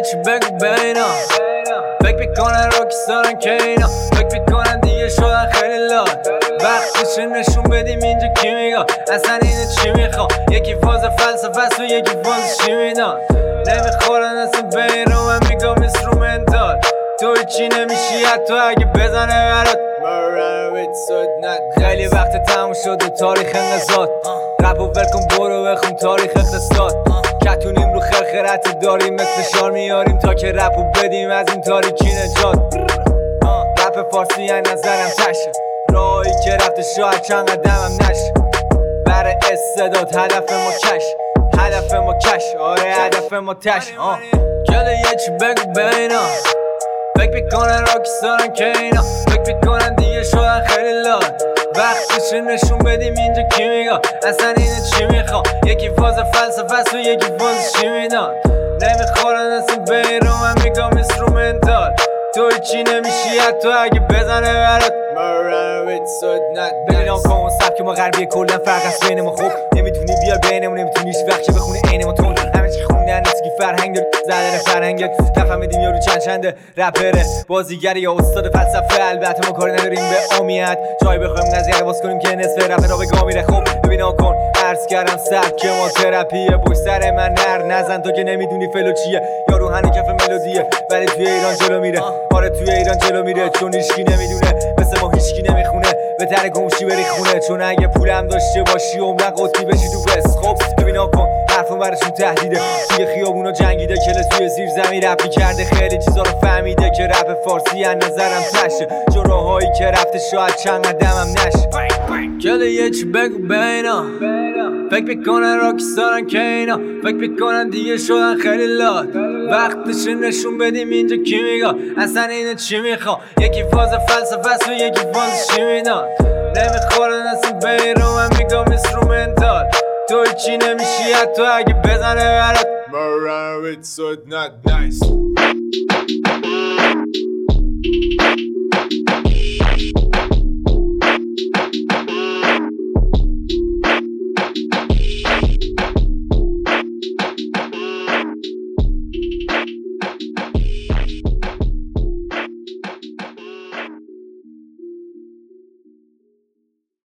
چی بگو بینا فکر میکنن راکستارن که اینا فکر میکنن دیگه شدن خیلی لاد وقتشه نشون بدیم اینجا کی میگه اصلا اینه چی میخوام یکی فاز فلسفه است و یکی فاز چی میدان نمیخورن اصلا بین رو من میگم اینسترومنتال تو هیچی نمیشی حتی اگه بزنه برات خیلی وقت تموم شد و تاریخ انقضاد رپ و ولکن برو بخون تاریخ اقتصاد کتونیم رو خرخرت داریم مثل شار میاریم تا که رپ و بدیم از این تاریکی نجات رپ فارسی یه نظرم تشه راهی که رفته شاید چند قدمم نشه برای استعداد هدف ما کش هدف ما کش آره هدف ما تش گله یه چی بگو بینا فکر میکنن راکستارن که اینا فکر میکنن دیگه شدن خیلی لاد وقتشه نشون بدیم اینجا کی میگه اصلا اینه چی میخوام یکی فاز فلسفه است و یکی فاز چی میدان نمیخورن اصلا بین رو من میگم اینسترومنتال تو هیچی نمیشی حتی اگه بزنه برات ببین آن کن سبک ما غربیه کلن فرق است بین ما خوب نمیتونی بیار بینمون نمیتونی هیچ وقت چه بخونه عین ما تون همه چی خوندن نسکی فرهنگ داری زدن فرهنگت نفهمیدیم یارو چند رپره بازیگری یا استاد فلسفه البته ما کاری نداریم به عامیت جای بخوایم نظریه باز کنیم که نصف رپ را به گا میره خب ببین آن کن عرض کردم سبک ما تراپیه پشت سر من نر نزن تو که نمیدونی فلو چیه یارو هنو کف ملودیه ولی توی ایران جلو میره آره توی ایران جلو میره چون هیچکی نمیدونه مثل ما هیچکی نمیخونه بهتره گمشی بری خونه چون اگه پولم داشته باشی عمرن قطبی بشی تو بس خب ببین کن حرفم براشون تهدیده توی خیابونا جنگیده کل توی زیر زمین رپ کرده خیلی چیزا رو فهمیده که رپ فارسی از نظرم تشه چون راهایی که رفته شاید چند قدمم نشه کل یه چی بگو بینا فکر میکنن راکستارن که اینا فکر میکنن دیگه شدن خیلی لاد وقتشه نشون بدیم اینجا کی میگه اصلا اینه چی میخوام یکی فاز فلسفه است و یکی فاز چی میدان نمیخورن اصلا بین رو من میگم اینسترومنتال تو هیچی نمیشی حتی اگه بزنه برات It's so not nice